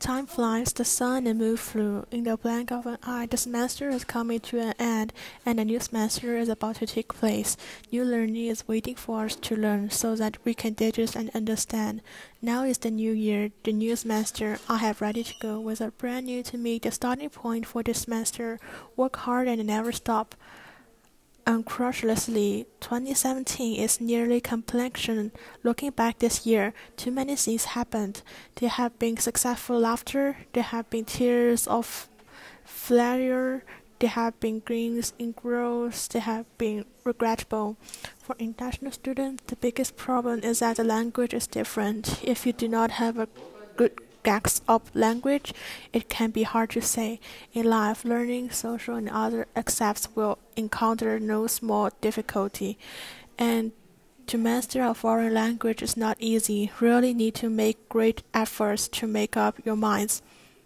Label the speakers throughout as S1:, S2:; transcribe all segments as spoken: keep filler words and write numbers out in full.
S1: Time flies, the sun and moon flew. In the blink of an eye, the semester is coming to an end, and a new semester is about to take place. New learning is waiting for us to learn, so that we can digest and understand. Now is the new year, the new semester. I have ready to go with a brand new to me, the starting point for this semester. Work hard and never stop. Uncrushedly, twenty seventeen is nearly completion. Looking back this year, too many things happened. There have been successful laughter, there have been tears of failure, there have been gains in growth, there have been regrettable. For international students, the biggest problem is that the language is different. If you do not have a good grasp of language, it can be hard to say. In life, learning, social, and other aspects will encounter no small difficulty. And to master a foreign language is not easy. Really need to make great efforts to make up your minds.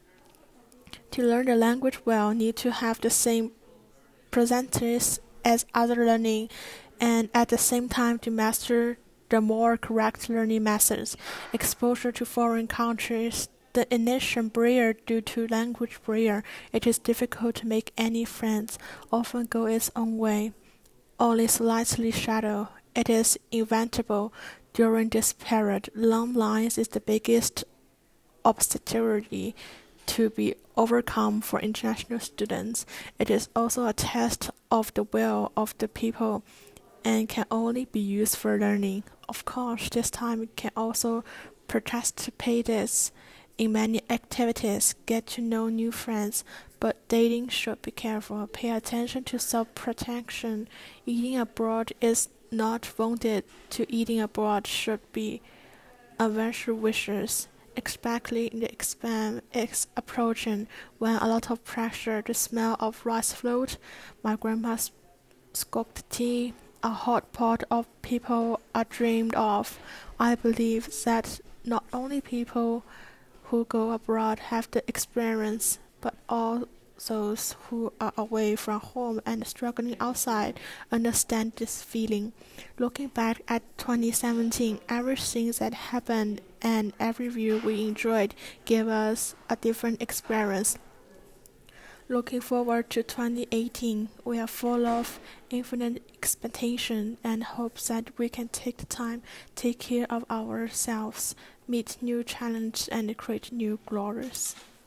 S1: To learn the language well, need to have the same percentage as other learning, and at the same time to master the more correct learning methods. Exposure to foreign countries, the initial barrier due to language barrier, it is difficult to make any friends, often go its own way, only slightly shadow. It is inevitable during this period. Long lines is the biggest obstacle to be overcome for international students. It is also a test of the will of the people and can only be used for learning. Of course, this time can also participate in many activities, get to know new friends, but dating should be careful. Pay attention to self-protection. Eating abroad is not wanted. To eating abroad should be adventure wishes, especially in the exam is approaching when a lot of pressure. The smell of rice float, my grandma's scalded tea, a hot pot of people are dreamed of. I believe that not only people who go abroad have the experience, but all those who are away from home and struggling outside understand this feeling. Looking back at twenty seventeen, everything that happened and every view we enjoyed gave us a different experience. Looking forward to twenty eighteen, we are full of infinite expectation and hopes that we can take the time, take care of ourselves, meet new challenges, and create new glories.